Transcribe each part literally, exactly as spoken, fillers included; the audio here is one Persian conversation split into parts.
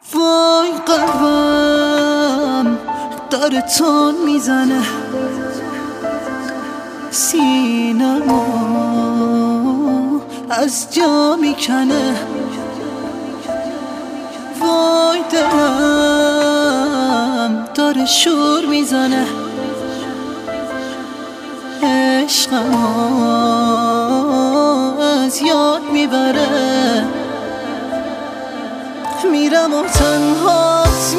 وای قلبم داره تون میزنه، سینمو از جا میکنه. وای دلم داره شور میزنه، عشقمو از یاد میبره. میرم و تنهات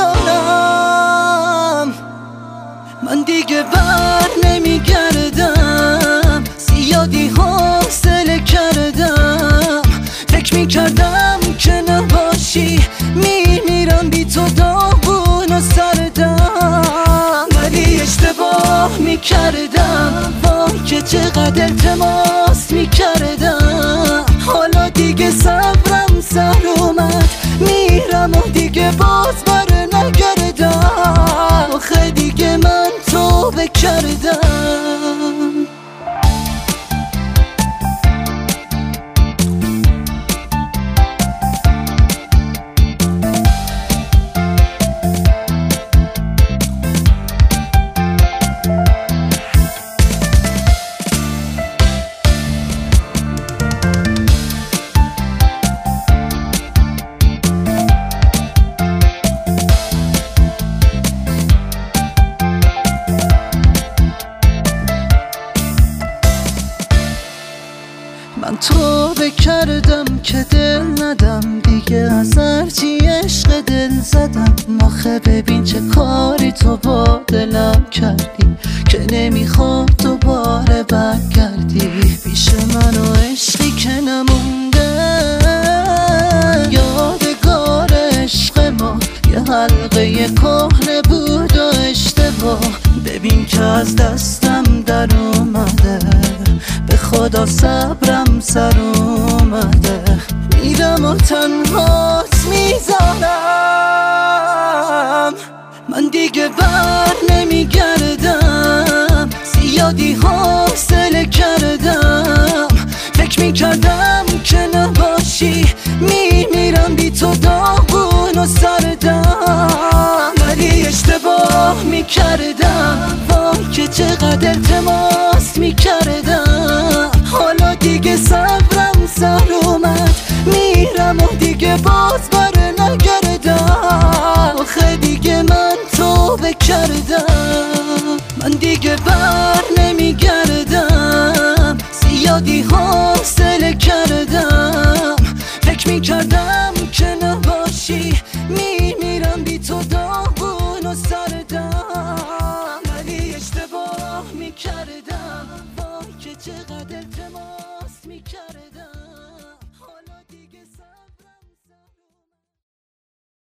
میذارم، من دیگه بر نمیگردم. زیادی حوصله کردم، فکر میکردم که نباشی. میمیرم بی تو داغون و سردم، ولی اشتباه میکردم. وای که چقدر التماس میکردم، حالا دیگه صبرم سر اومد. میرم و دیگه باز بر نگردم، آخه دیگه من توبه کردم. من توبه کردم که دل ندم دیگه، از هرچی عشق دل زدم. آخه ببین چه کاری تو با دلم کردی، که نمیخواد دوباره برگردی پیش من. و عشقی که نمونده یادگار عشق ما، یه حلقه کهنه بود و اشتباه. ببین که از دستم در اومده، به خدا صبرم سر اومده. میرم و تنهات میذارم، من دیگه بر نمیگردم. زیادی حوصله کردم، فکر میکردم که نباشی. میمیرم بی تو داغون و سردم، ولی اشتباه میکردم. وای که چقدر التماس میکردم، حالا دیگه صبرم سر اومد. میرم و دیگه باز بر نگردم، آخه دیگه من توبه کردم. من دیگه بر نمیگردم، زیادی حوصله کردم. فکر میکردم که نباشی. میمیرم بی تو داغون و سردم، ولی اشتباه میکردم. وای که چقدر التماس میکردم.